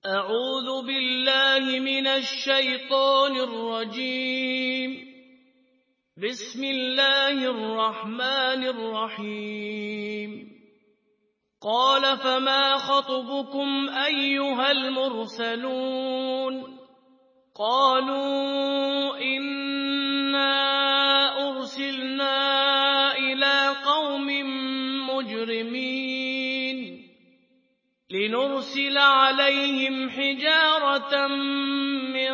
أعوذ بالله من الشيطان الرجيم. بسم الله الرحمن الرحيم. قال فما خطبكم أيها المرسلون؟ قالوا إنا أرسلنا إلى قوم مجرمين لنرسل عليهم حجارة من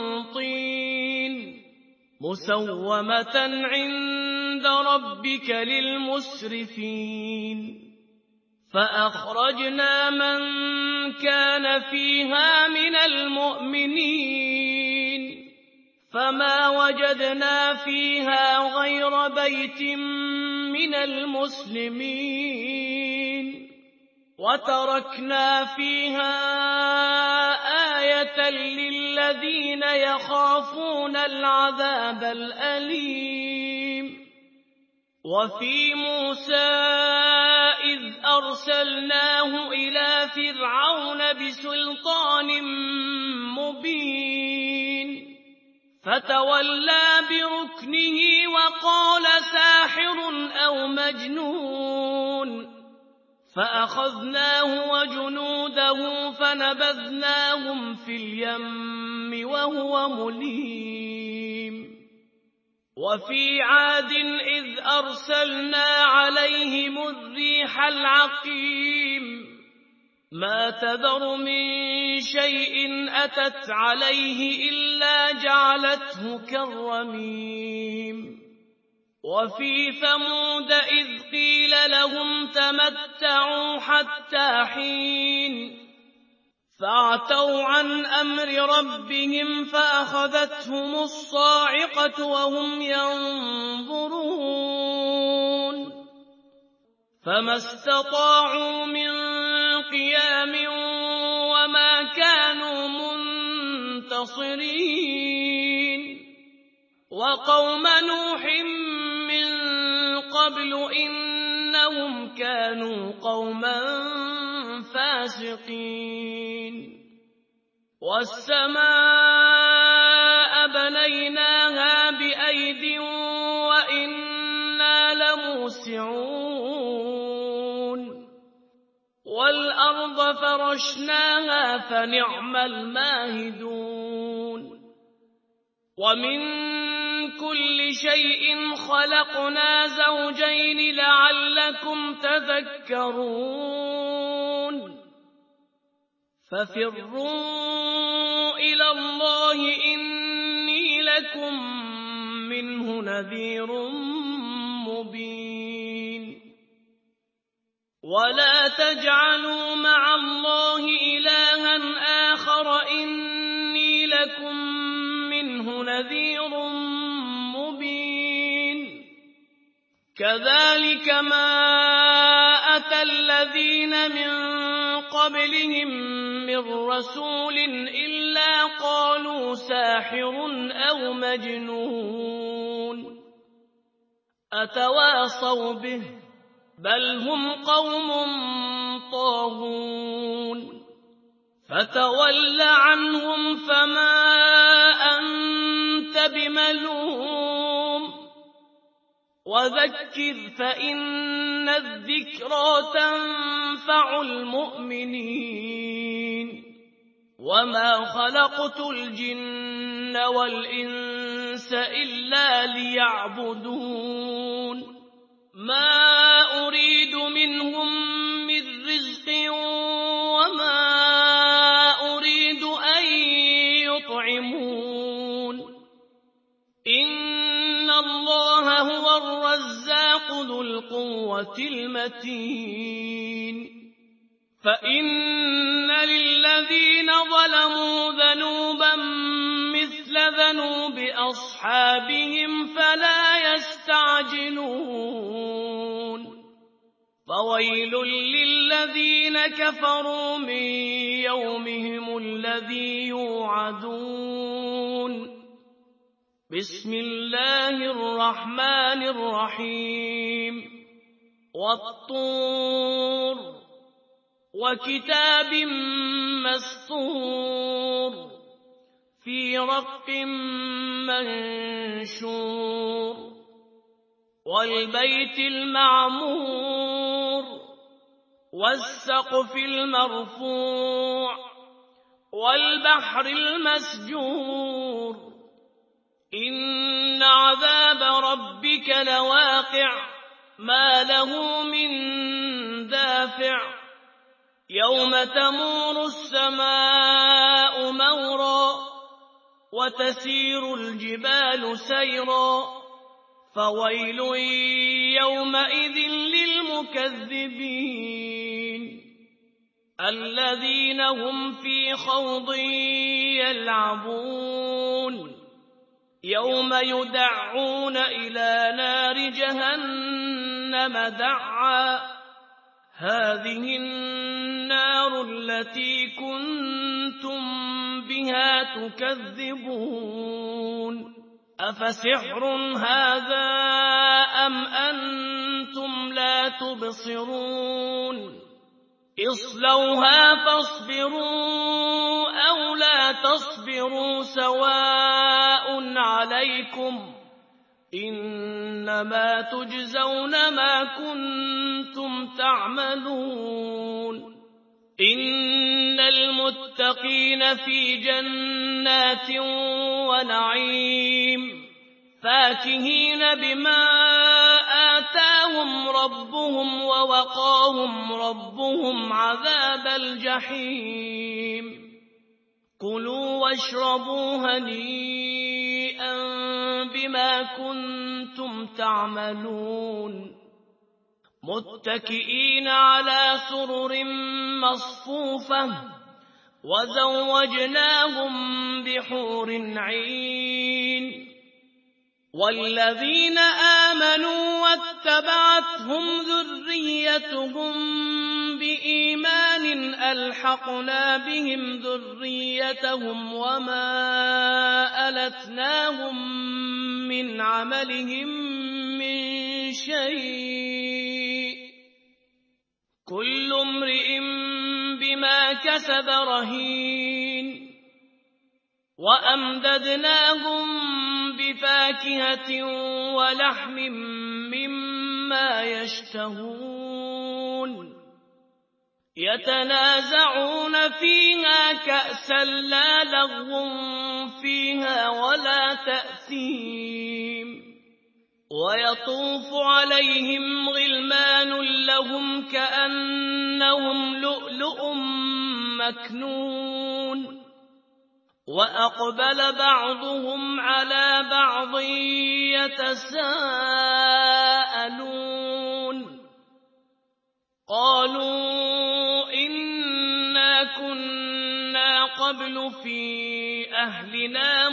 طين مسومة عند ربك للمسرفين فأخرجنا من كان فيها من المؤمنين فما وجدنا فيها غير بيت من المسلمين وتركنا فيها آية للذين يخافون العذاب الأليم. وفي موسى إذ أرسلناه إلى فرعون بسلطان مبين فتولى بركنه وقال ساحر أو مجنون فأخذناه وجنوده فنبذناهم في اليم وهو مليم. وفي عاد إذ أرسلنا عليهم الريح العقيم ما تذر من شيء أتت عليه إلا جعلته كالرميم. وفي ثمود إذ قيل لهم تمتعوا حتى حين فعتوا عن أمر ربهم فأخذتهم الصاعقة وهم ينظرون فما استطاعوا من قيام وما كانوا منتصرين. وقوم نوح من قبل إنهم كانوا قوما فاسقين. والسماء بنيناها بأيد وإنا لموسعون. والأرض فرشناها فنعم الماهدون. ومن كل شيء خلقنا زوجين لعلكم تذكرون. ففروا إلى الله إني لكم منه نذير مبين. ولا تجعلوا مع الله إلها آخر إني لكم منه نذير مبين. كذلك ما أتى الذين من قبلهم من رسول إلا قالوا ساحر أو مجنون أتواصوا به بل هم قوم طاغون. فتول عنهم فما أنت بملوم وذكر فإن الذكرى تنفع المؤمنين. وما خلقت الجن والإنس إلا ليعبدون ما أريد منهم من رزق وما أريد أن يطعمون إن الله هو الرزاق ذو القوة المتين. فإن للذين ظلموا ذنوبا مثل ذنوب أصحابهم فلا يستعجلون. فويل للذين كفروا من يومهم الذي يوعدون. بسم الله الرحمن الرحيم. والطور وكتاب مسطور في رق منشور والبيت المعمور والسقف المرفوع والبحر المسجور إن عذاب ربك لواقع ما له من دافع يوم تمور السماء مورا وتسير الجبال سيرا فويل يومئذ للمكذبين الذين هم في خوض يلعبون يوم يدعون إلى نار جهنم دعا هذه النار التي كنتم بها تكذبون أفسحر هذا أم أنتم لا تبصرون اصلوها فاصبروا أو لا تصبروا سواء عليكم إنما تجزون ما كنتم تعملون إن المتقين في جنات ونعيم فاكهين بما آتاهم ربهم ووقاهم ربهم عذاب الجحيم كلوا واشربوا هنيئا بما كنتم تعملون متكئين على سرر مصفوفة وزوجناهم بحور عين والذين آمنوا واتبعتهم ذريتهم بإيمان ألحقنا بهم ذريتهم وما ألتناهم من عملهم من شيء كل امرئ بما كسب رهين وأمددناهم بفاكهة ولحم مما يشتهون يتنازعون فيها كأسا لا لغو فيها ولا تأثيم ويطوف عليهم غلمان لهم كأنهم لؤلؤ مكنون وأقبل بعضهم على بعض يتساءلون قالوا إنا كنا قبل في أهلنا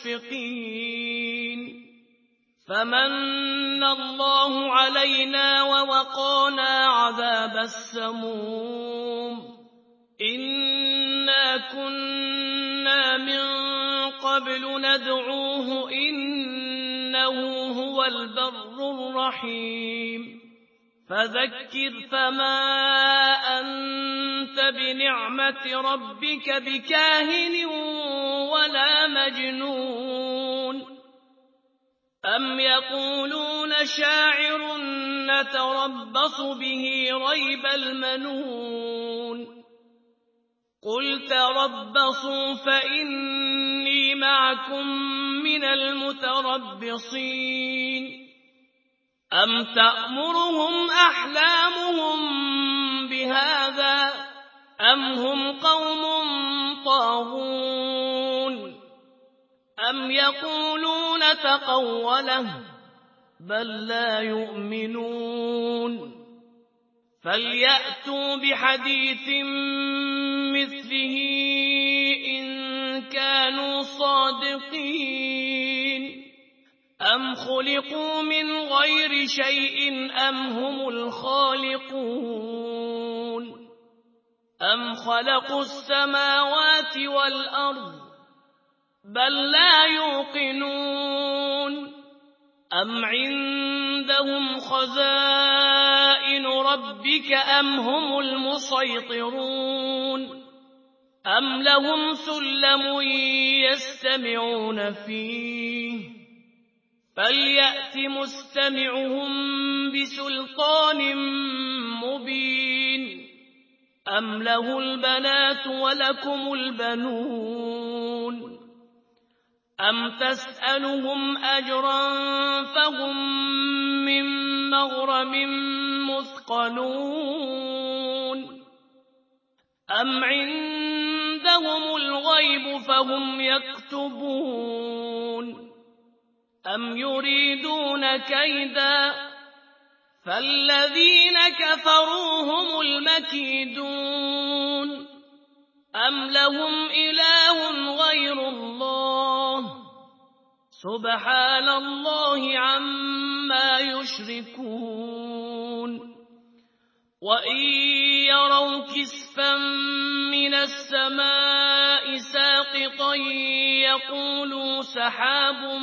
مشفقين فمن الله علينا ووقانا عذاب السموم إنا كنا من قبل ندعوه إنه هو البر الرحيم فذكر فما أنت بنعمة ربك بكاهن ولا مجنون أم يقولون شاعر نتربص به ريب المنون قل تربصوا فإني معكم من المتربصين أم تأمرهم أحلامهم بهذا أم هم قوم طاغون أم يقولون تقوله بل لا يؤمنون فليأتوا بحديث مثله إن كانوا صادقين أم خلقوا من غير شيء أم هم الخالقون أم خلقوا السماوات والأرض بل لا يوقنون أم عندهم خزائن دين ربك أم هم المسيطرون أم لهم سلم يستمعون فيه فليأت مستمعهم بسلطان مبين أم له البنات ولكم البنون أم تسألهم أجرا فهم من مغرم مثقلون أم عندهم الغيب فهم يكتبون أم يريدون كيدا فالذين كفروا هم المكيدون أم لهم إله غير الله سبحان الله عما يشركون وإن يروا كسفا من السماء ساقطا يقولوا سحاب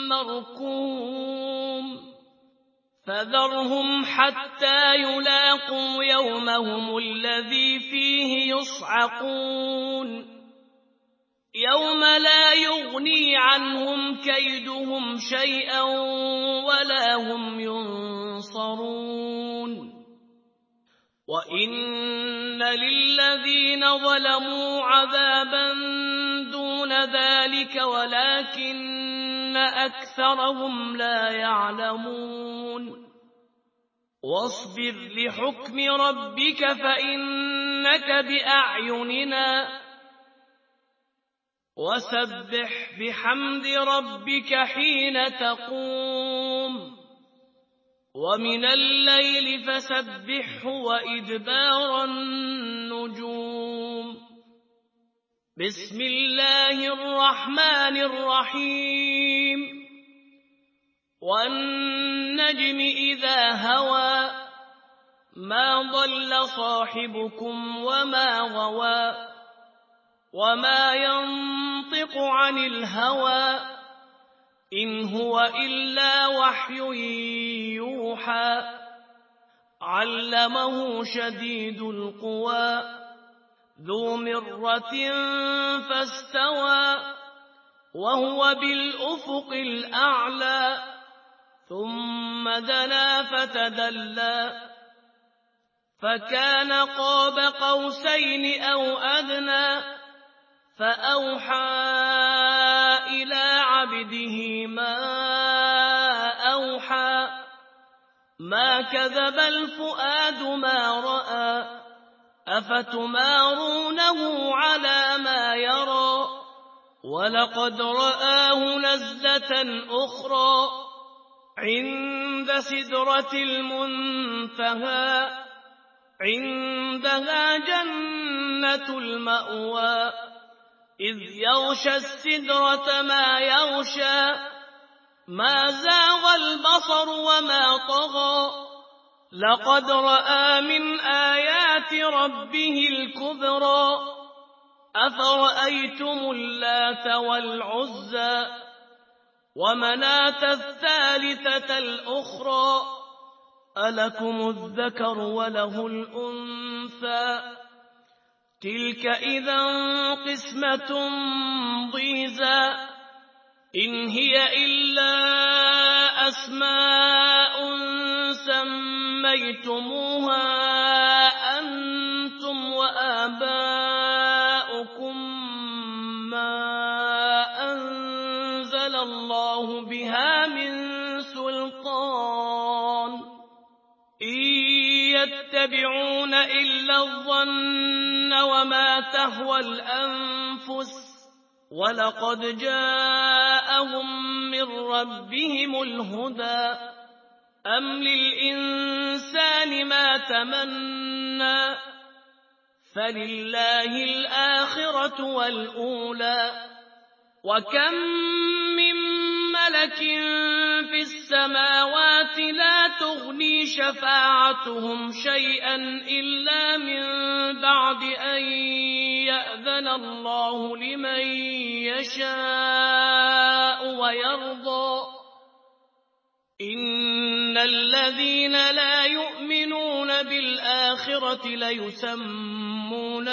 مركوم فذرهم حتى يلاقوا يومهم الذي فيه يصعقون يوم لا يغني عنهم كيدهم شيئا ولا هم ينصرون وإن للذين ظلموا عذابا دون ذلك ولكن أكثرهم لا يعلمون واصبر لحكم ربك فإنك بأعيننا وسبح بحمد ربك حين تقوم ومن الليل فسبحه وإدبار النجوم بسم الله الرحمن الرحيم والنجم إذا هوى ما ضل صاحبكم وما غوى وما ينطق عن الهوى إن هو إلا وحي يوحى علمه شديد القوى ذو مرة فاستوى وهو بالأفق الأعلى ثم دنا فتدلى فكان قاب قوسين أو أدنى فأوحى إلى عبده ما أوحى ما كذب الفؤاد ما رأى أفتمارونه على ما يرى ولقد رآه نزلة أخرى عند سدرة المنتهى عندها جنة المأوى إذ يغشى السدرة ما يغشى ما زاغ البصر وما طغى لقد رأى من آيات ربه الكبرى أفرأيتم اللات والعزى ومناة الثالثة الأخرى ألكم الذكر وله الأنثى تلك إذا قسمة ضيزى إن هي إلا أسماء سميتموها أنتم وآباؤكم ما أنزل الله بها من سلطان إن يتبعون إلا الظن وما تهوى الأنفس ولقد جاءهم من ربهم الهدى أم للإنسان ما تمنى فلله الآخرة والأولى وكم من ملك في السماوات لا تغني شفاعتهم شيئا إلا من بعد أن يأذن الله لمن يشاء ويرضى إن الذين لا يؤمنون بالآخرة ليسمون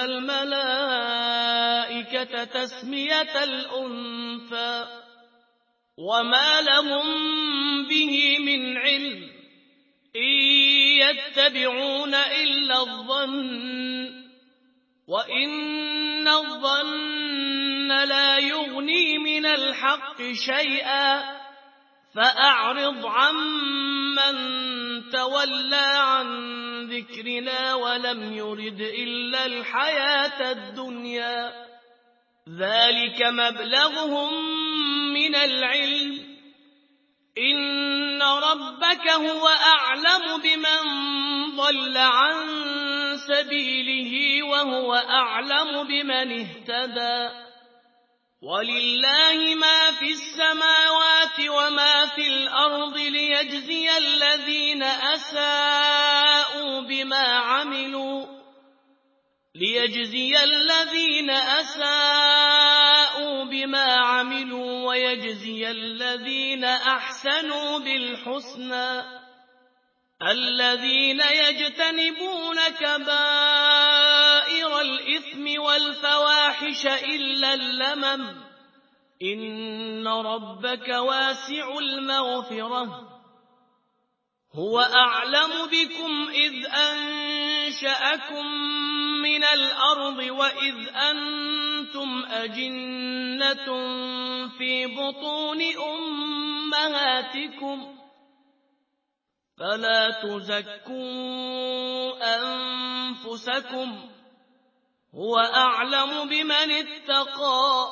الملائكة تسمية الأنثى وما لهم به من علم إن يتبعون إلا الظن وإن الظن لا يغني من الحق شيئا فأعرض عمن تولى عن ذكرنا ولم يرد إلا الحياة الدنيا ذلك مبلغهم من العلم إن ربك هو أعلم بمن ضل عن سبيله وهو أعلم بمن اهتدى ولله ما في السماوات وما في الأرض ليجزي الذين أساءوا بما عملوا ويجزي الذين أحسنوا بالحسنى الذين يجتنبون كبائر الإثم والفواحش إلا اللمم إن ربك واسع المغفرة هو أعلم بكم إذ أنشأكم من الأرض وإذ أنتم أجنة في بطون أمهاتكم فلا تزكوا أنفسكم هو أعلم بمن اتقى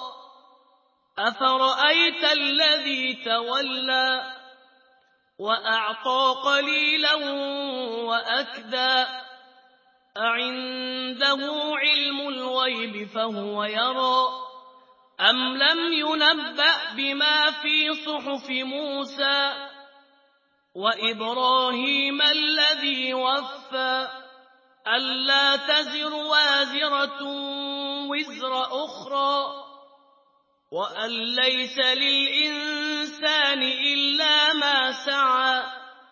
أفرأيت الذي تولى وأعطى قليلا وأكدى أعنده علم الغيب فهو يرى أم لم ينبأ بما في صحف موسى وإبراهيم الذي وفى ألا تزر وازرة وزر أخرى وأن ليس للإنسان إلا ما سعى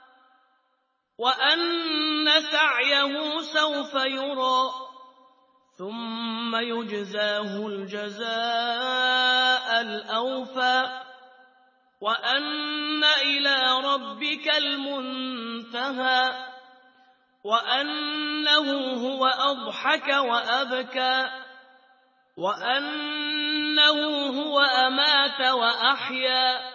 وأن سعيه سوف يرى ثم يجزاه الجزاء الأوفى وأن إلى ربك المنتهى وأنه هو أضحك وأبكى وأنه هو أمات وأحيا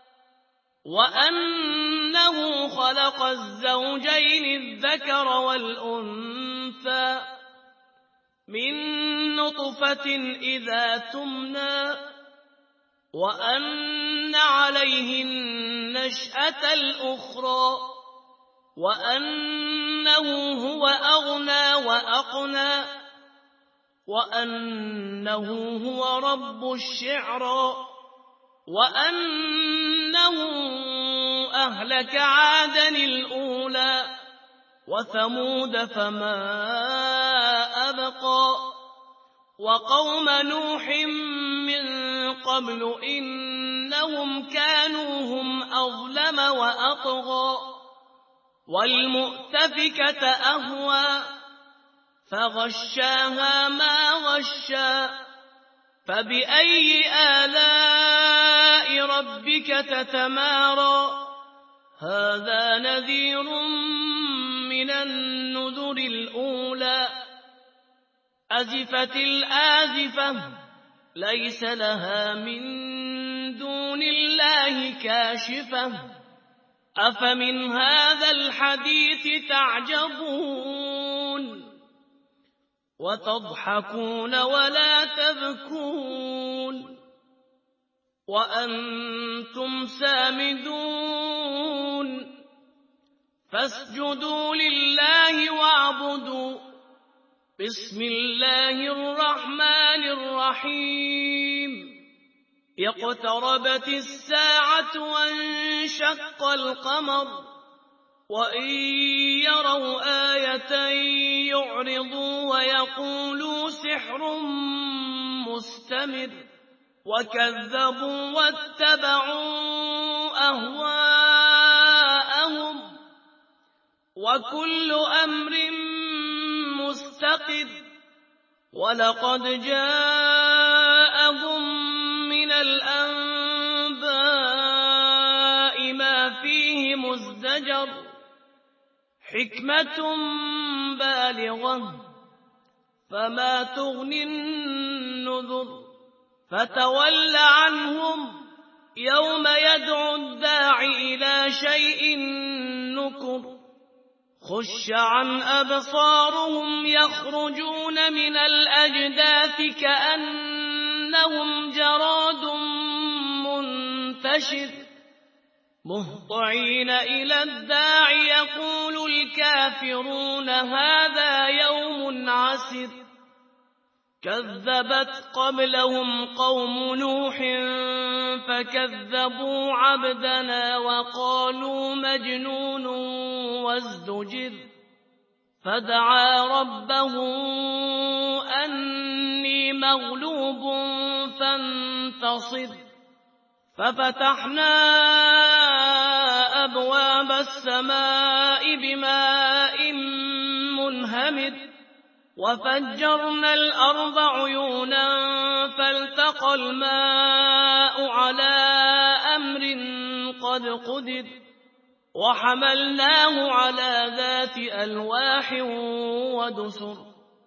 وأنه خلق الزوجين الذكر والأنثى من نطفة إذا تمنى وأن عليه النشأة الأخرى وأنه هو أغنى وأقنى وأنه هو رب الشعرى وأنه أهلك عادا الأولى وثمود فما أبقى وقوم نوح من قبل إنهم كانوا هم أظلم وأطغى والمؤتفكة أهوى فغشاها ما غشى فبأي آلاء ربك تتمارى هذا نذير من النذر الأولى أزفت الآزفة ليس لها من دون الله كاشفة أفمن هذا الحديث تعجبون وتضحكون ولا تبكون وأنتم سامدون فاسجدوا لله واعبدوا بسم الله الرحمن الرحيم اقتربت الساعة وانشق القمر وإن يروا آية يعرضوا ويقولوا سحر مستمر وكذبوا واتبعوا أهواءهم وكل أمر مستقر ولقد جاءهم من الأنباء ما فيه مزدجر حكمة بالغة فما تغني النذر فتول عنهم يوم يدعو الداع إلى شيء نكر خش عن أبصارهم يخرجون من الأجداث كأنهم جراد منتشر مهطعين إلى الداع يقول الكافرون هذا يوم عسر كذبت قبلهم قوم نوح فكذبوا عبدنا وقالوا مجنون وازدجر فدعا ربه أني مغلوب فانتصر ففتحنا أبواب السماء بماء منهمر وفجرنا الأرض عيونا فالتقى الماء على أمر قد قدر وحملناه على ذات ألواح ودسر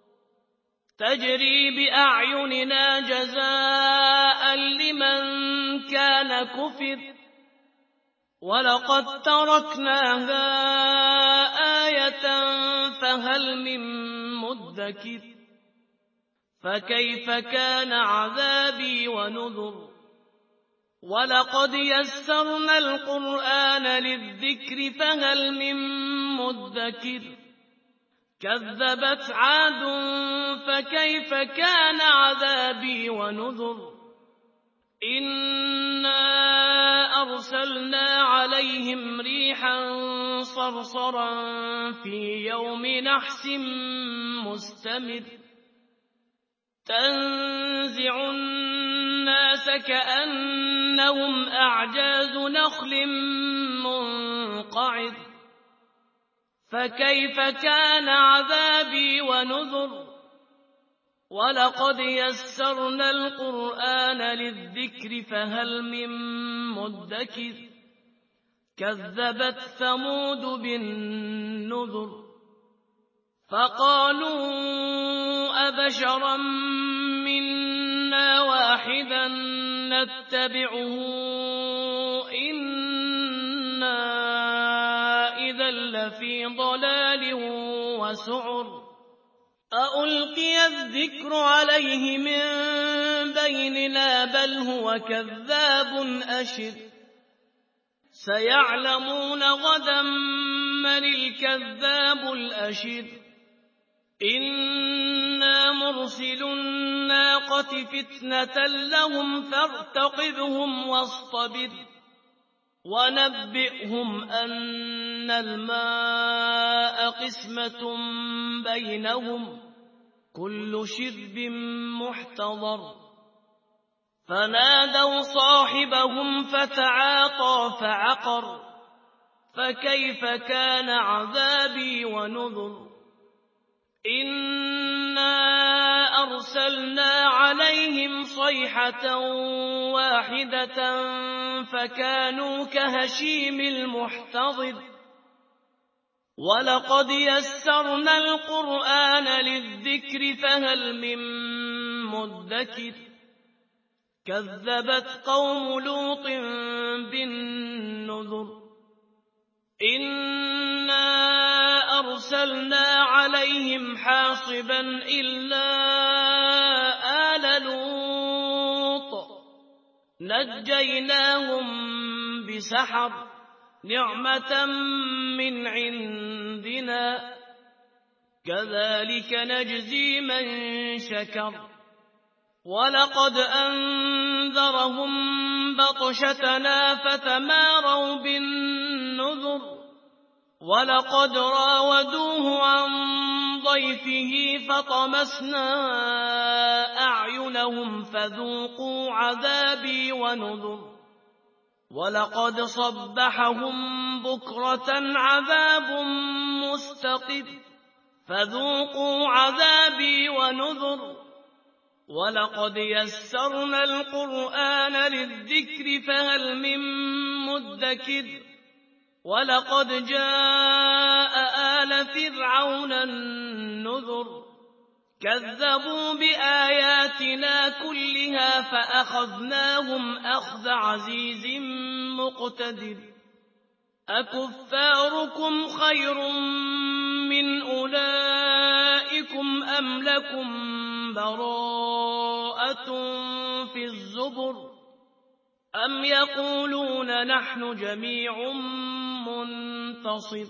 تجري بأعيننا جزاء لمن كان كفر ولقد تركناها آية فهل من مدكر فكيف كان عذابي ونذر ولقد يسرنا القرآن للذكر فهل من مدكر كذبت عاد فكيف كان عذابي ونذر إنا أرسلنا عليهم ريحا صرصرا في يوم نحس مستمر تنزع الناس كأنهم أعجاز نخل منقعر فكيف كان عذابي ونذر ولقد يسرنا القرآن للذكر فهل من مدكر كذبت ثمود بالنذر فقالوا أبشرا منا واحدا نتبعه إنا إذا لفي ضلال وسعر أألقي الذكر عليه من بيننا بل هو كذاب أشر سيعلمون غدا من الكذاب الأشر إنا مرسل الناقة فتنة لهم فارتقبهم واصطبر ونبئهم أن الماء قسمة بينهم كل شرب محتضر فنادوا صاحبهم فتعاطى فعقر فكيف كان عذابي ونذر إنا أرسلنا عليهم صيحة واحدة فكانوا كهشيم المحتضر ولقد يسرنا القرآن للذكر فهل من مدكر كذبت قوم لوط بالنذر إنا أرسلنا عليهم حاصبا إلا آل لوط نجيناهم بسحر نعمة من عندنا كذلك نجزي من شكر ولقد أنذرهم بطشتنا فتماروا بالنذر ولقد راودوه عن ضيفه فطمسنا أعينهم فذوقوا عذابي ونذر ولقد صبحهم بكرة عذاب مستقر فذوقوا عذابي ونذر ولقد يسرنا القرآن للذكر فهل من مدكر ولقد جاء آل فرعون النذر كذبوا بآياتنا كلها فأخذناهم أخذ عزيز مقتدر أكفاركم خير من أولئكم أم لكم براءة في الزبر أم يقولون نحن جميع منتصر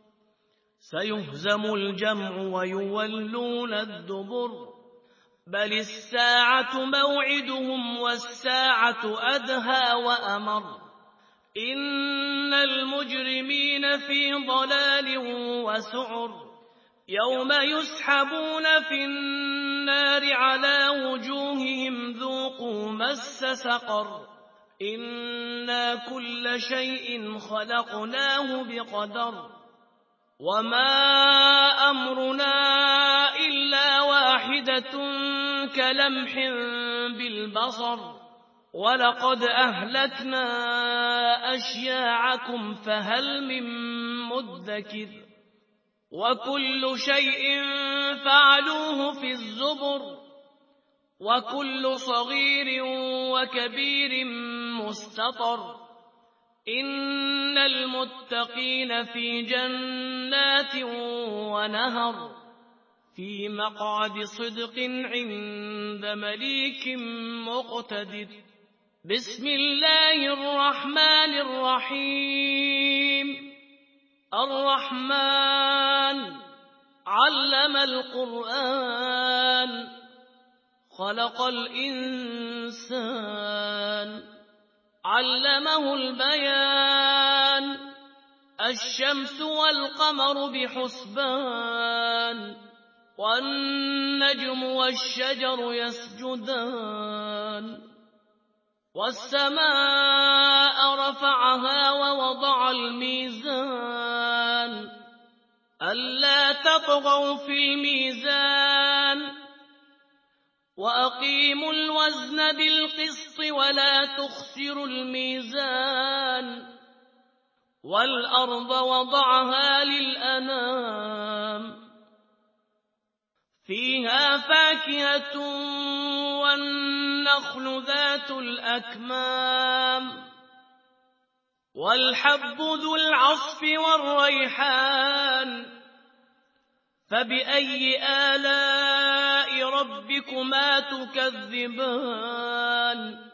سيهزم الجمع ويولون الدبر بل الساعة موعدهم والساعة أدهى وأمر إن المجرمين في ضلال وسعر يوم يسحبون في النار على وجوههم ذوقوا مس سقر إنا كل شيء خلقناه بقدر وما أمرنا إلا واحدة كلمح بالبصر ولقد أهلكنا أشياعكم فهل من مدكر وكل شيء فعلوه في الزبر وكل صغير وكبير مستطر إن المتقين في جنات ونهر في مقعد صدق عند مليك مقتدر بسم الله الرحمن الرحيم الرحمن علم القرآن خلق الإنسان علمه البيان الشمس والقمر بحسبان والنجم والشجر يسجدان والسماء رفعها ووضع الميزان ألا تطغوا في الميزان وأقيموا الوزن بالقسط ولا تخسروا الميزان والأرض وضعها للأنام فيها فاكهة والنخل ذات الأكمام والحب ذو العصف والريحان فبأي آلاء ربكما تكذبان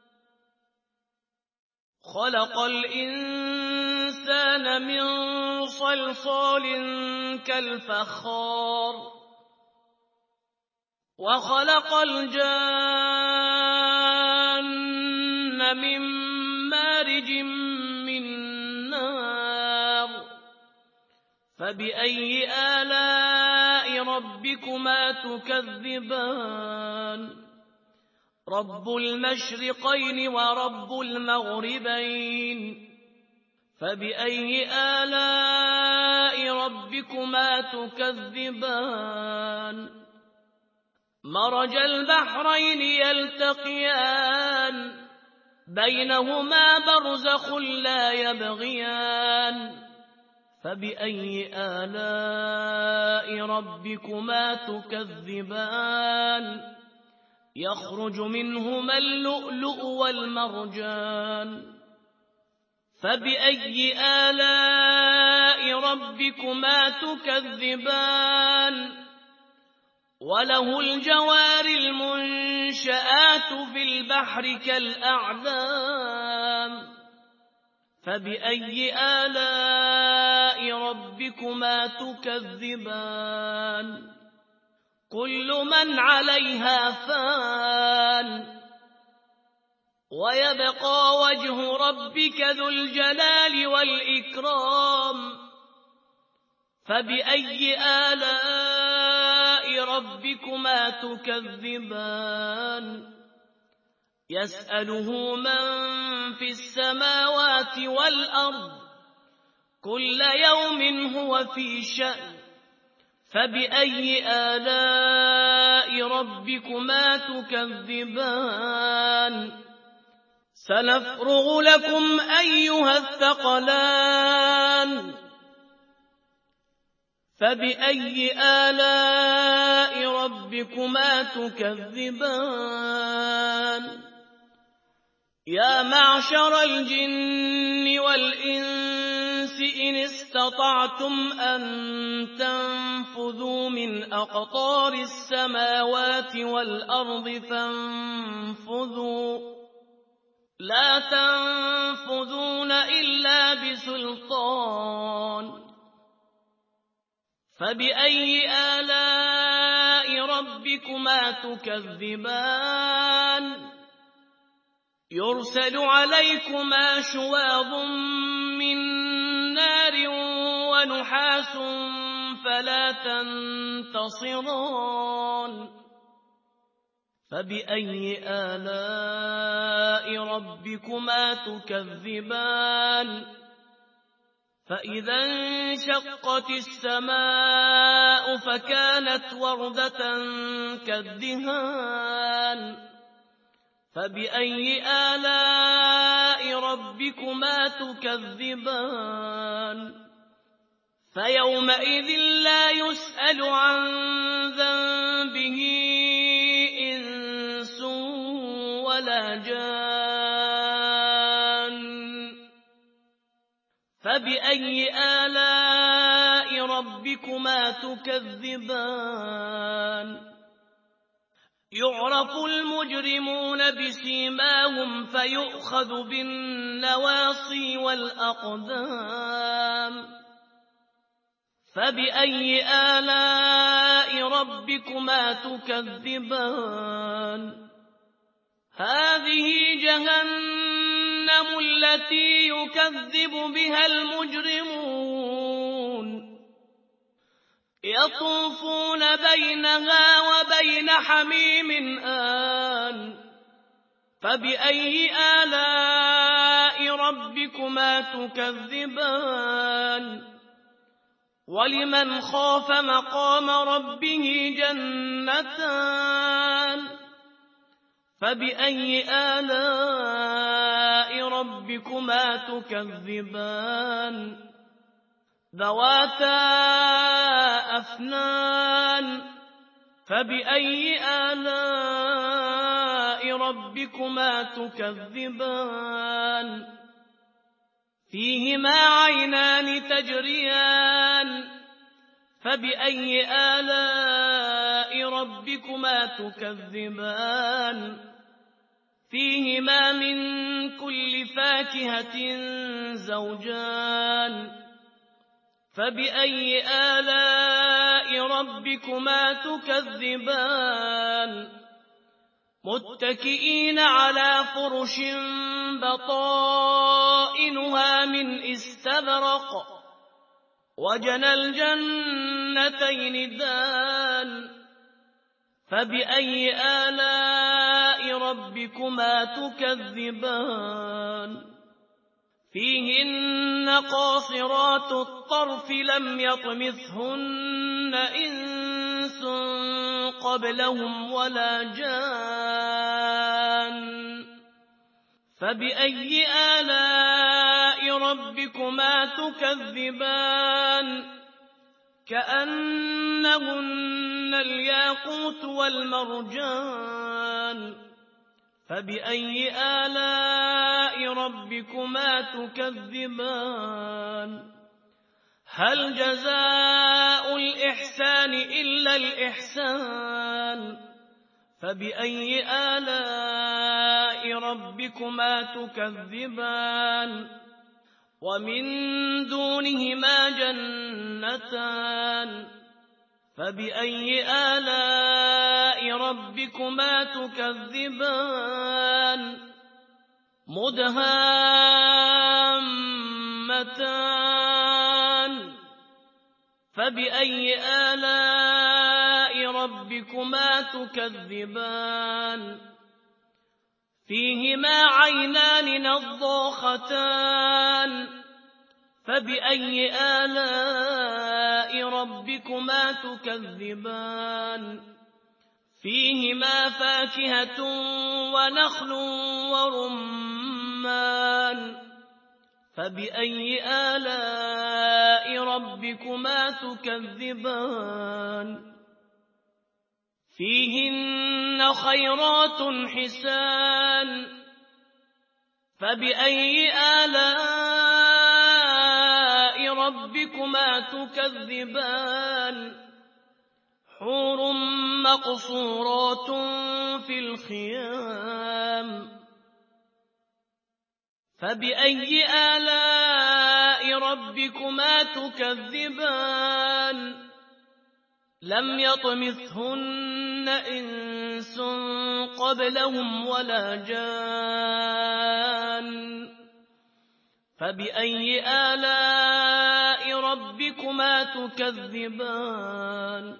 خلق الإنسان من صلصال كالفخار وخلق الجان من مارج من نار فبأي آلاء ربكما تكذبان رب المشرقين ورب المغربين فبأي آلاء ربكما تكذبان مرج البحرين يلتقيان بينهما برزخ لا يبغيان فبأي آلاء ربكما تكذبان يخرج منهما اللؤلؤ والمرجان فبأي آلاء ربكما تكذبان وله الجوار المنشآت في البحر كالأعلام فبأي آلاء ربكما تكذبان كل من عليها فان ويبقى وجه ربك ذو الجلال والإكرام فبأي آلاء ربكما تكذبان يسأله من في السماوات والأرض كل يوم هو في شأن فبأي آلاء ربكما تكذبان سنفرغ لكم أيها الثقلان فبأي آلاء ربكما تكذبان يا معشر الجن والإنس إن استطعتم أن تنفذوا من أقطار السماوات والأرض فانفذوا لا تنفذون إلا بسلطان فبأي آلاء ربكما تكذبان يرسل عليكما شواظ من نار ونحاس فلا تنتصران فبأي آلاء ربكما تكذبان فإذا انشقت السماء فكانت وردة كالدهان فبأي آلاء ربكما تكذبان فيومئذ لا يسأل عن ذنبه إنس ولا جان فبأي آلاء ربكما تكذبان يعرف المجرمون بسيماهم فيؤخذ بالنواصي والأقدام فبأي آلاء ربكما تكذبان هذه جهنم التي يكذب بها المجرمون يطوفون بينها وبين حميم آن فبأي آلاء ربكما تكذبان ولمن خاف مقام ربه جنتان فبأي آلاء ربكما تكذبان ذواتا أفنان فبأي آلاء ربكما تكذبان فيهما عينان تجريان فبأي آلاء ربكما تكذبان فيهما من كل فاكهة زوجان فبأي آلاء ربكما تكذبان متكئين على فرش بطائنها من استبرق وجنى الجنتين دان فبأي آلاء ربكما تكذبان فيهن قاصرات الطرف لم يطمثهن إنس قبلهم ولا جان فبأي آلاء ربكما تكذبان كأنهن الياقوت والمرجان فبأي آلاء ربكما تكذبان هل جزاء الإحسان إلا الإحسان فبأي آلاء ربكما تكذبان ومن دونهما جنتان فبأي آلاء ربكما تكذبان مدهامتان فبأي آلاء ربكما تكذبان فيهما عينان نضاختان فبأي آلاء ربكما تكذبان فيهما فاكهة ونخل ورمان فبأي آلاء ربكما تكذبان فيهن خيرات حسان فبأي آلاء ربكما تكذبان حور مقصورات في الخيام فبأي آلاء ربكما تكذبان لم يطمثهن إنس قبلهم ولا جان فبأي آلاء ربكما تكذبان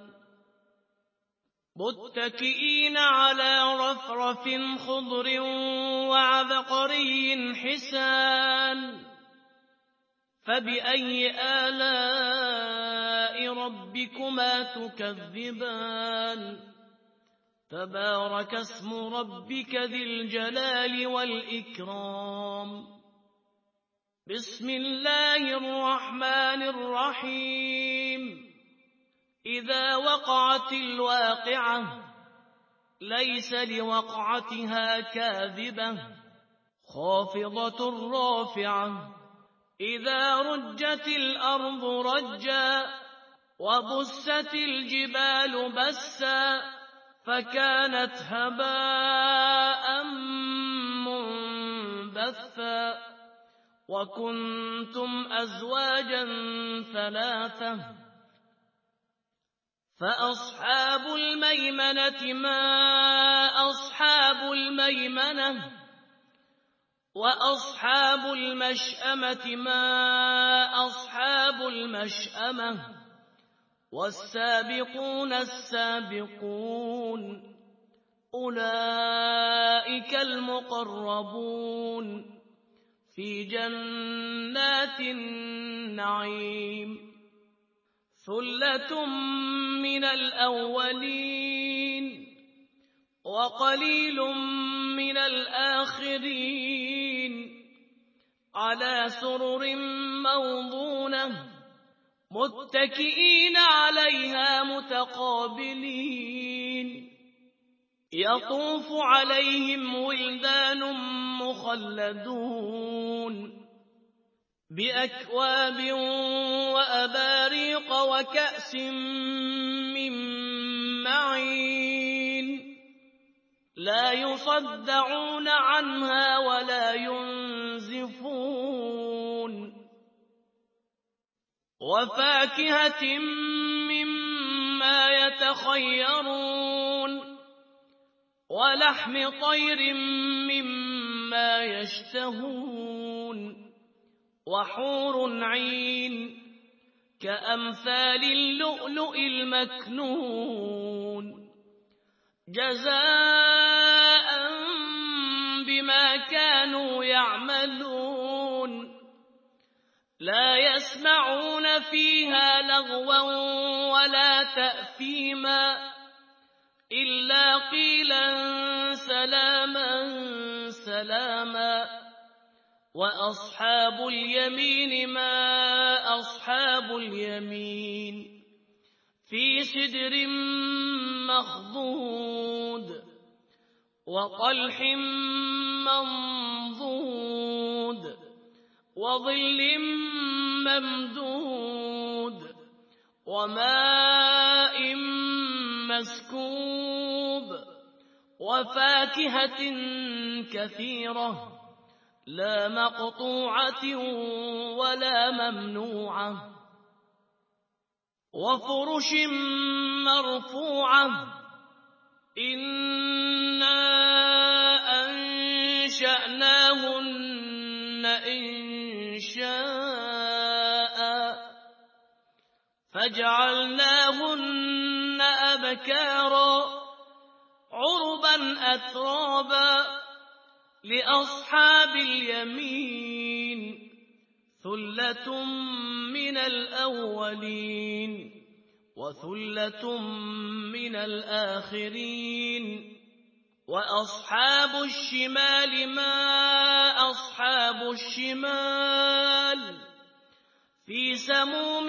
متكئين على رفرف خضر وعبقري حسان فبأي آلاء ربكما تكذبان تبارك اسم ربك ذي الجلال والإكرام بسم الله الرحمن الرحيم إذا وقعت الواقعة ليس لوقعتها كاذبة خافضة رافعة إذا رجت الأرض رجا وبست الجبال بسا فكانت هباء منبثا وكنتم أزواجا ثلاثة فأصحاب الميمنة ما أصحاب الميمنة وأصحاب المشأمة ما أصحاب المشأمة والسابقون السابقون أولئك المقربون في جنات النعيم ثلة من الأولين وقليل من الآخرين على سرر موضونة متكئين عليها متقابلين يطوف عليهم ولدان مخلدون بأكواب وأباريق وكأس من معين لا يصدعون عنها ولا ينزفون وفاكهة مما يتخيرون ولحم طير مما يشتهون وحور عين كأمثال اللؤلؤ المكنون جزاء بما كانوا يعملون لا يسمعون فيها لغوا ولا تأثيما إلا قيلا سلاما سلاما وأصحاب اليمين ما أصحاب اليمين في سدر مخضود وطلح منضود وظل ممدود وماء مسكوب وفاكهة كثيرة لا مقطوعة ولا ممنوعة وفرش مرفوعة إنا أنشأناهن إنشاء فجعلناهن أبكارا عربا أترابا لأصحاب اليمين ثلة من الأولين وثلة من الآخرين وأصحاب الشمال ما أصحاب الشمال في سموم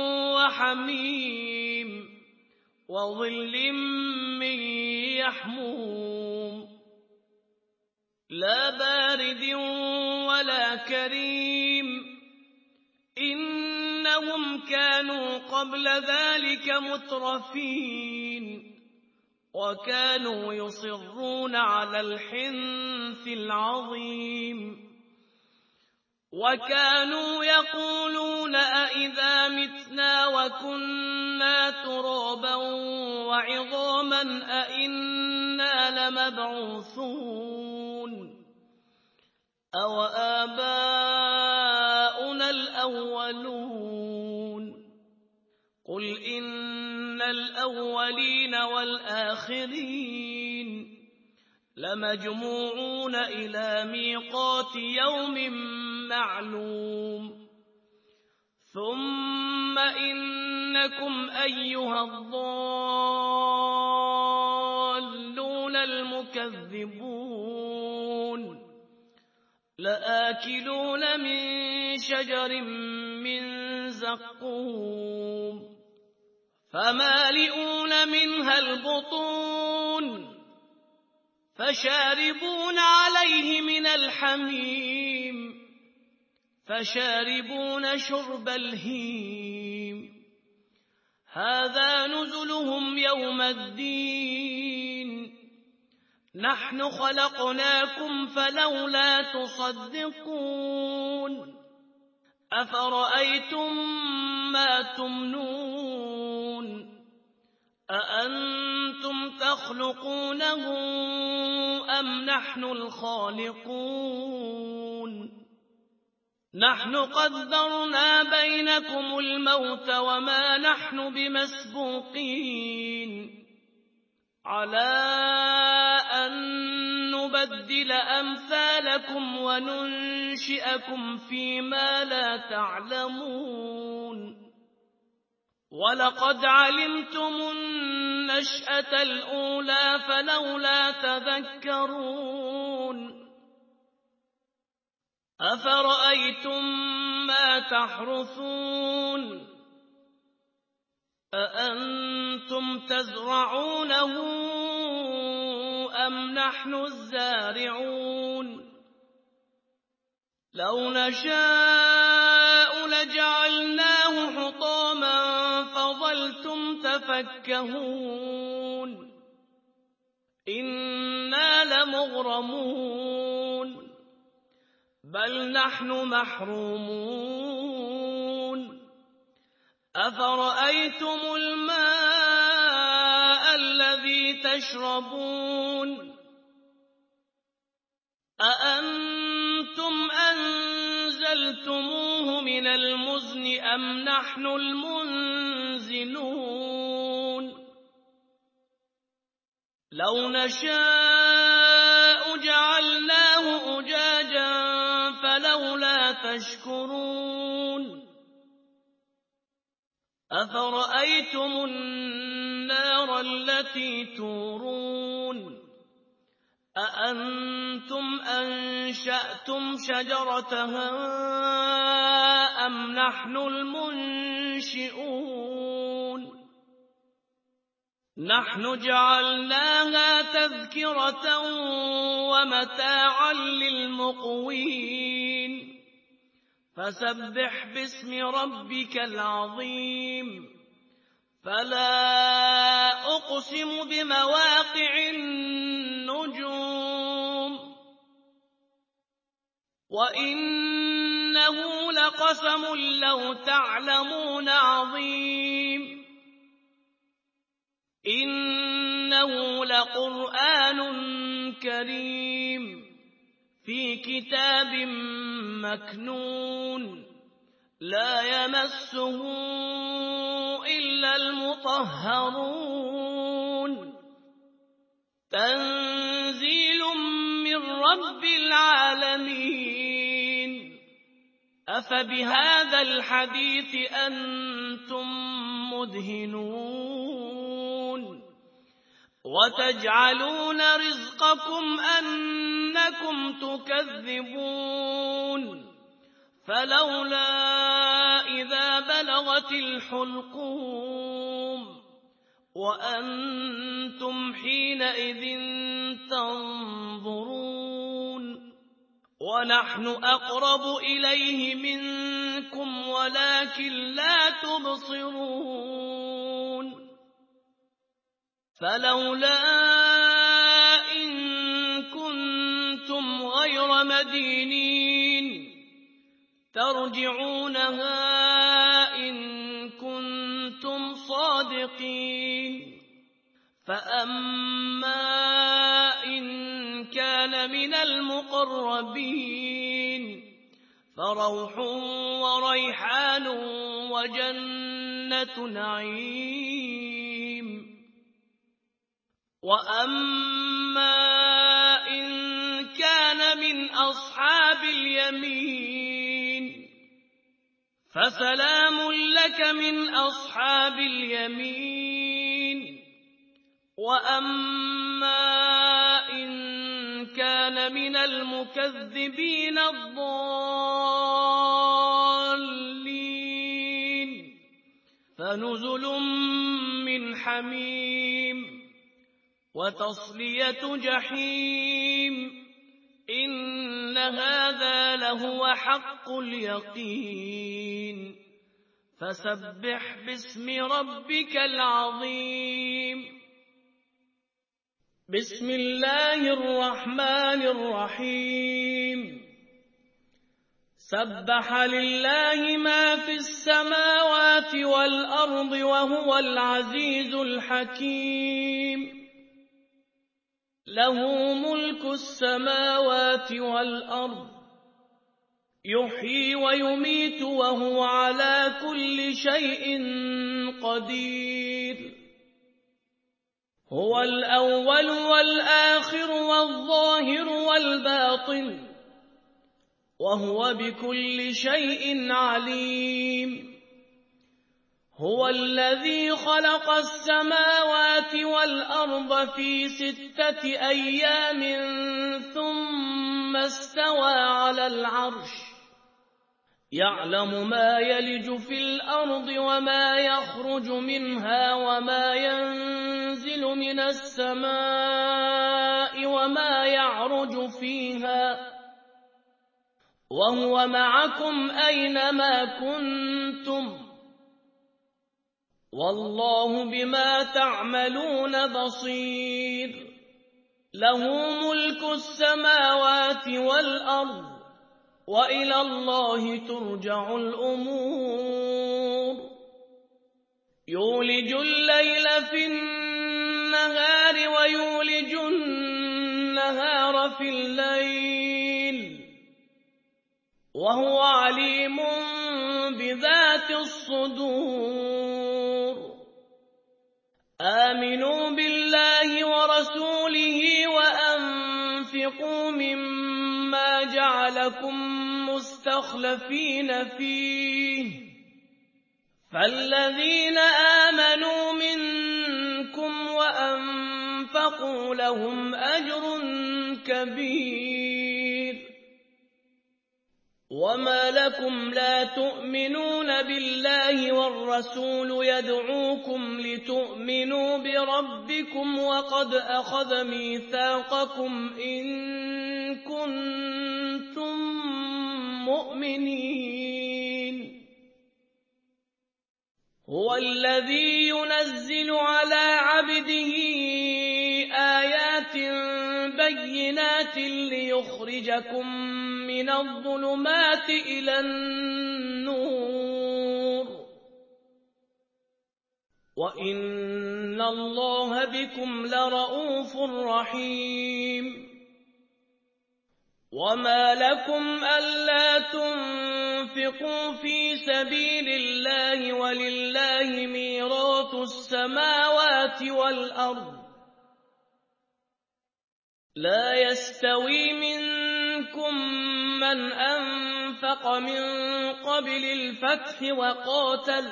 وحميم وظل من يحموم لا بارد ولا كريم إنهم كانوا قبل ذلك مترفين وكانوا يصرون على الحنث العظيم وكانوا يقولون أئذا متنا وكنا ترابا وعظاما أئنا لمبعوثون أو آباؤنا الأولون قل إن الأولين والآخرين لمجموعون إلى ميقات يوم معلوم ثم إنكم أيها الضالون المكذبون لآكلون من شجر من زقوم فمالئون منها البطون فشاربون عليه من الحميم فشاربون شرب الهيم هذا نزلهم يوم الدين نحن خلقناكم فلولا تصدقون أفرأيتم ما تمنون أأنتم تخلقونه أم نحن الخالقون نحن قدرنا بينكم الموت وما نحن بمسبوقين على أن نبدل أمثالكم وننشئكم فيما لا تعلمون ولقد علمتم النشأة الأولى فلولا تذكرون أفرأيتم ما تحرثون أأنتم تزرعونه أم نحن الزارعون لو نشاء لجعلناه حطاما فظلتم تفكهون إنا لمغرمون بل نحن محرومون أفرأيتم الماء الذي تشربون أأنتم أنزلتموه من المزن أم نحن المنزلون لو نشاء جعلناه أجاجا فلولا تشكرون أفرأيتم النار التي تورون أأنتم أنشأتم شجرتها أم نحن المنشئون نحن جعلناها تذكرة ومتاعا للمقوين فسبح باسم ربك العظيم فلا أقسم بمواقع النجوم وإنه لقسم لو تعلمون عظيم إنه لقرآن كريم في كتاب مكنون لا يمسه إلا المطهرون تنزيل من رب العالمين. أفبهذا الحديث أنتم مدهنون وتجعلون رزقكم أنكم تكذبون فلولا إذا بلغت الحلقوم وأنتم حينئذ تنظرون ونحن أقرب إليه منكم ولكن لا تبصرون فلولا إن كنتم غير مدينين ترجعونها إن كنتم صادقين فأما إن كان من المقربين فروح وريحان وجنة نعيم وأما إن كان من أصحاب اليمين فسلام لك من أصحاب اليمين وأما إن كان من المكذبين الضالين فنزل من حميم وتصلية جحيم إن هذا لهو حق اليقين فسبح باسم ربك العظيم. بسم الله الرحمن الرحيم. سبح لله ما في السماوات والأرض وهو العزيز الحكيم. له ملك السماوات والأرض يحيي ويميت وهو على كل شيء قدير. هو الأول والآخر والظاهر والباطن وهو بكل شيء عليم. هو الذي خلق السماوات والأرض في 6 أيام ثم استوى على العرش يعلم ما يلج في الأرض وما يخرج منها وما ينزل من السماء وما يعرج فيها وهو معكم أينما كنتم والله بما تعملون بصير. له ملك السماوات والأرض وإلى الله ترجع الأمور. يولج الليل في النهار ويولج النهار في الليل وهو عليم بذات الصدور. آمنوا بالله ورسوله وأنفقوا مما جعلكم مستخلفين فيه فالذين آمنوا منكم وأنفقوا لهم أجر كبير. وما لكم لا تؤمنون بالله والرسول يدعوكم لتؤمنوا بربكم وقد أخذ ميثاقكم إن كنتم مؤمنين. هو الذي ينزل على عبده آيات بينات ليخرجكم من الظلمات إلى النور وإن الله بكم لرءوف رحيم. وما لكم ألا تنفقوا في سبيل الله ولله ميراث السماوات والأرض لا يستوي منكم من أنفق من قبل الفتح وقاتل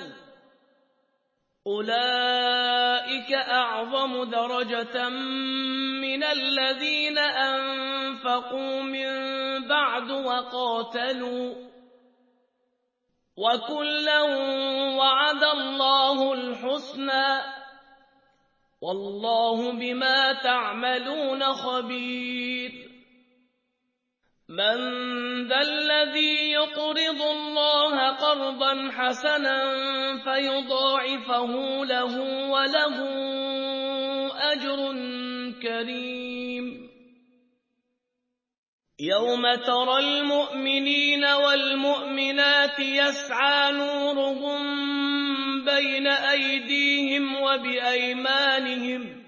أولئك أعظم درجة من الذين أنفقوا من بعد وقاتلوا وكلا وعد الله الحسنى والله بما تعملون خبير من ذا الذي يقرض الله قرضا حسنا فيضاعفه له وله أجر كريم يوم ترى المؤمنين والمؤمنات يسعى نورهم بين أيديهم وبأيمانهم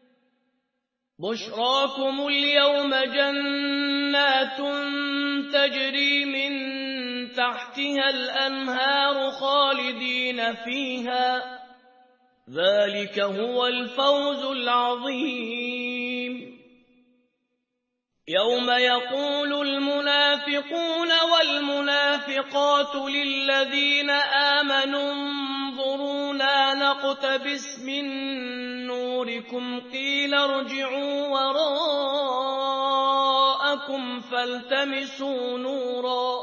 بشراكم اليوم جنات تجري من تحتها الأنهار خالدين فيها ذلك هو الفوز العظيم يوم يقول المنافقون والمنافقات للذين آمنوا انظرونا نقتبس من نوركم قيل ارجعوا وراءكم فالتمسوا نورا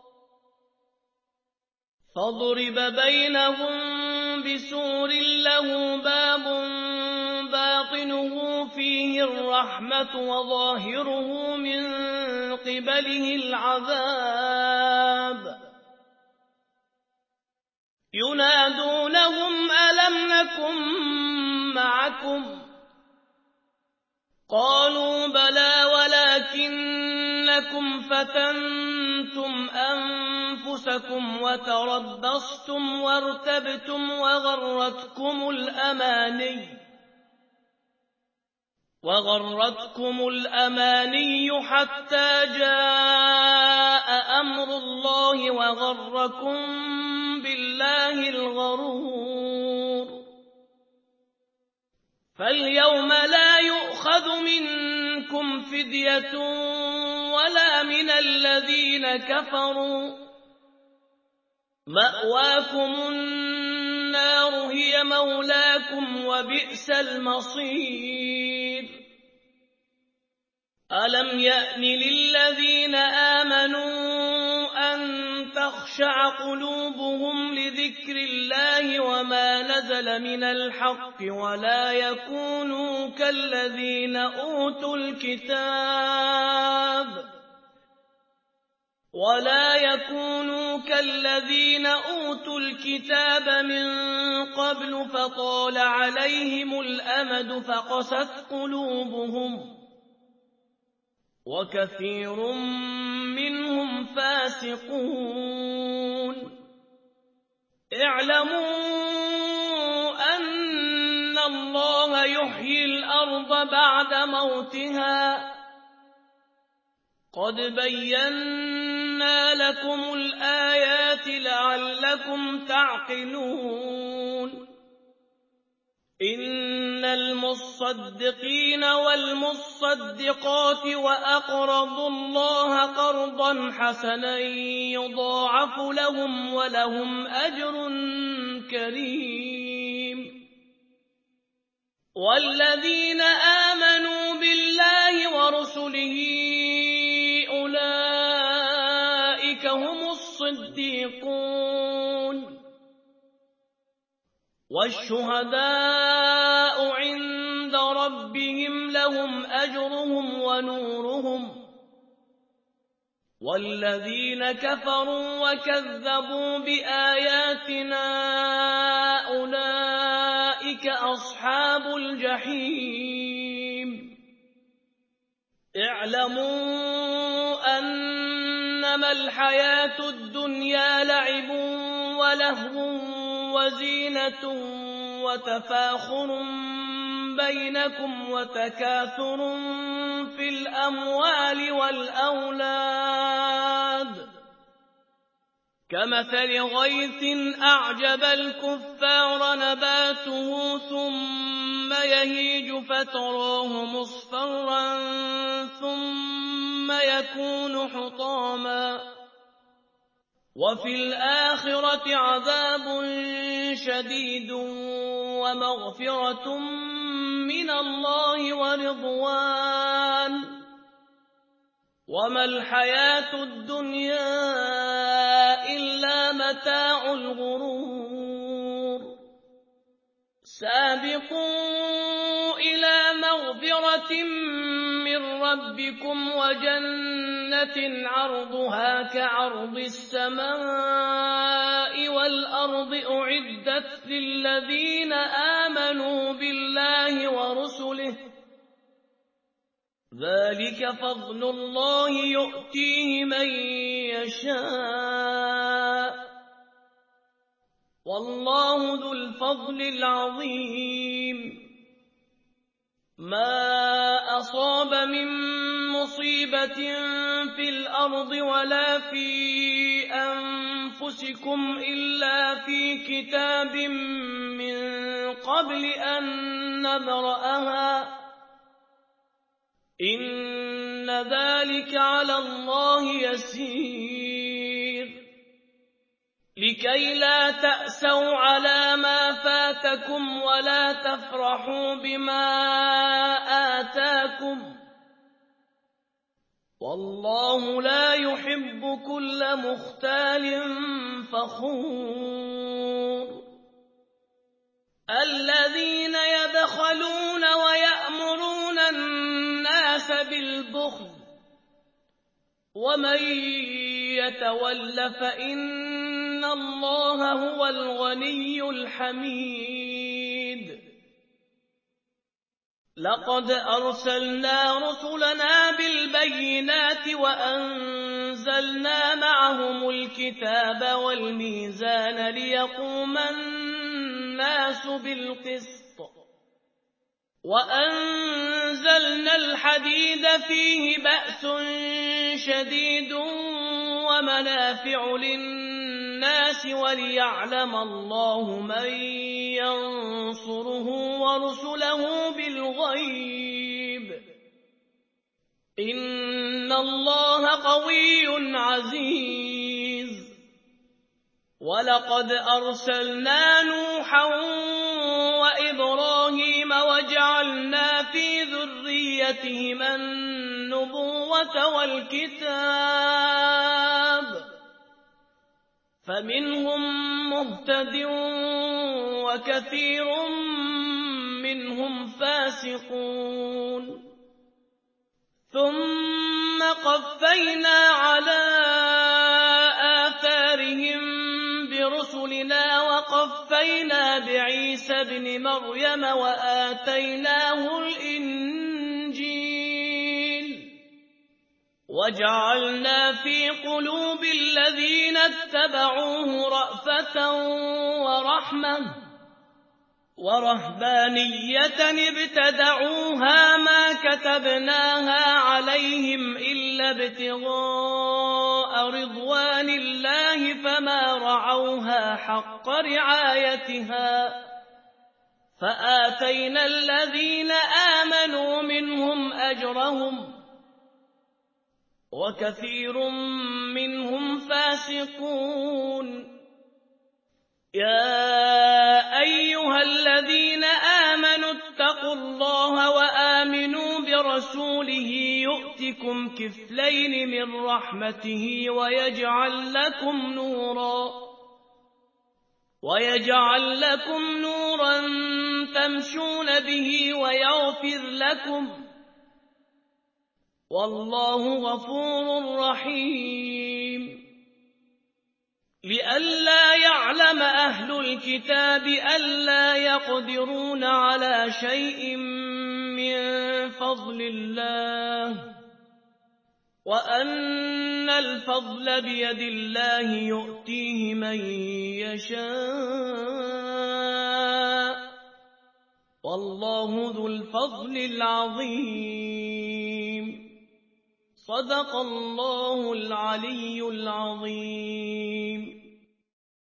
فاضرب بينهم بسور له باب باطنه فيه الرحمة وظاهره من قبله العذاب ينادونهم ألم نكن معكم قالوا بلى ولكنكم فتنتم أنفسكم وتربصتم وارتبتم وغرتكم الأماني حتى جاء أمر الله وغركم بالله الغرور فاليوم لا يؤخذ منكم فدية ولا من الذين كفروا مأواكم النار هي مولاكم وبئس المصير ألم يأن للذين آمنوا أن تخشع قلوبهم لذكر الله وما نزل من الحق ولا يكونوا كالذين أوتوا الكتاب من قبل فطال عليهم الأمد فقست قلوبهم وكثير منهم فاسقون اعلموا أن الله يحيي الأرض بعد موتها قد بينا لكم الآيات لعلكم تعقلون إن المصدقين والمصدقات وأقرضوا الله قرضا حسنا يضاعف لهم ولهم أجر كريم والذين آمنوا بالله ورسله أولئك هم الصديقون والشهداء عند ربهم لهم أجرهم ونورهم والذين كفروا وكذبوا بآياتنا أولئك أصحاب الجحيم اعلموا أنما الحياة الدنيا لعب ولهو وزينة وتفاخر بينكم وتكاثر في الأموال والأولاد كمثل غيث أعجب الكفار نباته ثم يهيج فتراه مصفرا ثم يكون حطاما وفي الآخرة عذاب شديد ومغفرة من الله ورضوان وما الحياة الدنيا إلا متاع الغرور سابقوا إلى مغفرة من ربكم وجنة عرضها كعرض السماء والأرض أعدت للذين آمنوا بالله ورسله ذلك فضل الله يؤتيه من يشاء والله ذو الفضل العظيم ما أصاب من مصيبة في الأرض ولا في أنفسكم إلا في كتاب من قبل أن نبرأها إن ذلك على الله يسير لكي لا تأسوا على ما فاتكم ولا تفرحوا بما آتاكم والله لا يحب كل مختال فخور الذين يبخلون ويأمرون الناس بالبخل ومن يتول فإن الله هو الغني الحميد لقد أرسلنا رسلنا بالبينات وأنزلنا معهم الكتاب والميزان ليقوم الناس بالقسط وأنزلنا الحديد فيه بأس شديد ومنافع للناس وليعلم الله من ينصره ورسله بالغيب إن الله قوي عزيز ولقد أرسلنا نوحا وإبراهيم وجعلنا في ذريتهما النبوة والكتاب فمنهم مهتد وكثير منهم فاسقون ثم قفينا على آثارهم برسلنا وقفينا بعيسى ابن مريم وآتيناه الإنجيل وجعلنا في قلوب الذين اتبعوه رأفة ورحمة ورهبانية ابتدعوها ما كتبناها عليهم إلا ابتغاء رضوان الله فما رعوها حق رعايتها فآتينا الذين آمنوا منهم أجرهم وكثير منهم فاسقون يا أيها الذين آمنوا اتقوا الله وآمنوا برسوله يؤتكم كفلين من رحمته ويجعل لكم نورا تمشون به ويغفر لكم والله غفور رحيم لئلا يعلم أهل الكتاب ألا يقدرون على شيء من فضل الله وأن الفضل بيد الله يؤتيه من يشاء والله ذو الفضل العظيم صدق الله العلي العظيم